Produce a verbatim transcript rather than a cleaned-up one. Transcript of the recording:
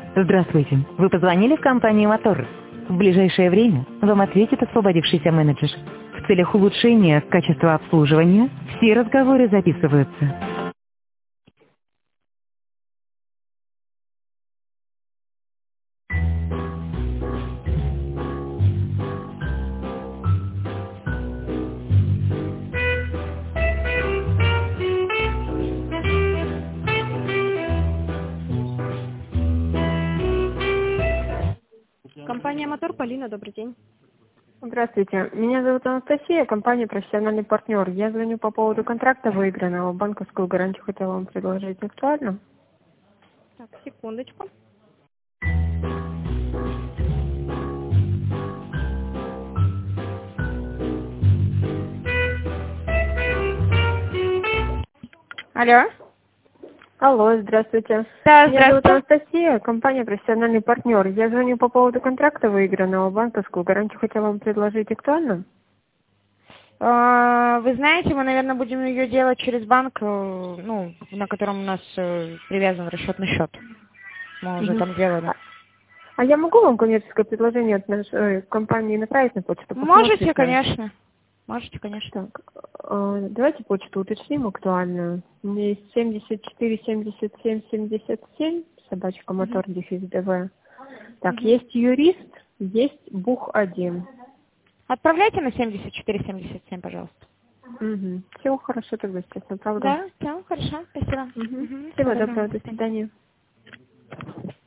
Здравствуйте. Вы позвонили в компанию «Мотор». В ближайшее время вам ответит освободившийся менеджер. В целях улучшения качества обслуживания все разговоры записываются. Компания «Мотор», Полина, добрый день. Здравствуйте. Меня зовут Анастасия, компания «Профессиональный партнер». Я звоню по поводу контракта выигранного. Банковскую гарантию хотела вам предложить. Актуально? Так, секундочку. Алло. Алло, здравствуйте. Да, Меня зовут здравствуйте. Анастасия, компания «Профессиональный партнер». Я звоню по поводу контракта выигранного. Банковскую гарантию хотела вам предложить. Актуально? А, Вы знаете, мы, наверное, будем ее делать через банк, э, ну, на котором у нас э, привязан расчетный счет. Мы уже Мгм. там делали. А, а я могу вам коммерческое предложение от нашей компании направить на почту? Можете, Посмотрите. конечно. Можете, конечно. Так, э, давайте почту уточним актуальную. У меня есть семьдесят четыре семьдесят семь семьдесят семь, собачка мотор дефис ДВ. Так, Мгм. есть юрист, есть бух один. Отправляйте на семьдесят четыре семьдесят семь, пожалуйста. Угу. Всего хорошо тогда, сейчас направлю. Да, да, хорошо, спасибо. Угу. Мгм. Всего Всего доброго, доброго, до до свидания. свидания.